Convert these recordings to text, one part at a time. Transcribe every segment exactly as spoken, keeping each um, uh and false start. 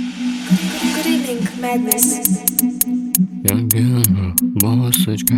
Good evening, madness. Я гену, босочка.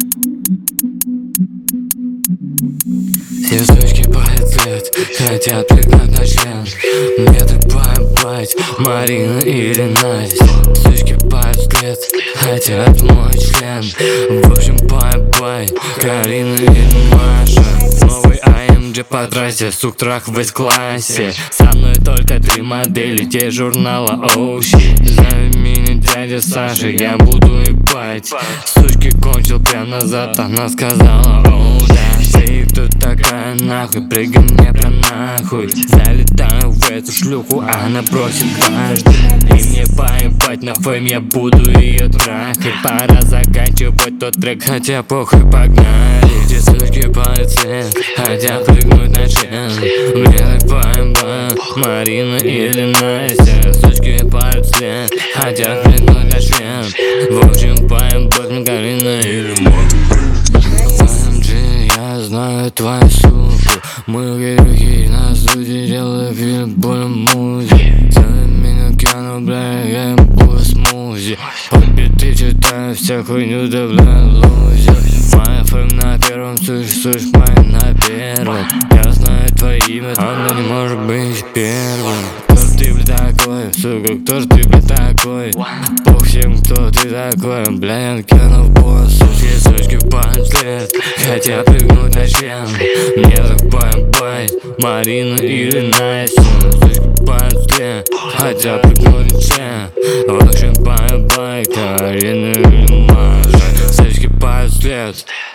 Все сучки пять лет хотят прыгнуть на член. Мне так поебать, Марина или Настя. Сучки пять лет хотят мой член. В общем, поебать, Карина или Маша. Новый эй эм джи по трассе, сук трах в эс-классе. Со мной только три модели, те журнала оу щит. Зови меня дядя Саша, я буду ебать. Сучки кончил прям назад, она сказала оу да. Ты кто такая нахуй, прыгай мне про нахуй. Залетаю в эту шлюху, она просит дважды. И мне поебать на фейм, я буду ее трахать. Пора заканчивать тот трек, хотя похуй, погнали. Эти сучки пальцы хотят прыгнуть на член. Мне так поебать, Марина или Настя. Сучки пальцы хотят прыгнуть на член. В общем, поебать, мне Карина или Маша. Я знаю твою суку. Мы герои на студии, делаю фильм по музе. Зови меня Киану, бля, я им буду смузи. Обе ты читаю вся хуйню, да бля, лузер. Моя фэм на первом, суш, суш, моя на первом. Я знаю твое имя, оно не может быть первым. Кто ж ты, бля, такой, сука, кто ж ты, бля, такой? Пох всем, кто ты такой, бля, я Киану, босс. Сучки, сучки, пять лет хотят прыгнуть на член. Мне так поебать, Марина или Настя. Сучки пять лет хотят прыгнуть на член. В общем, поебать, Карина или Маша. Сучки пять лет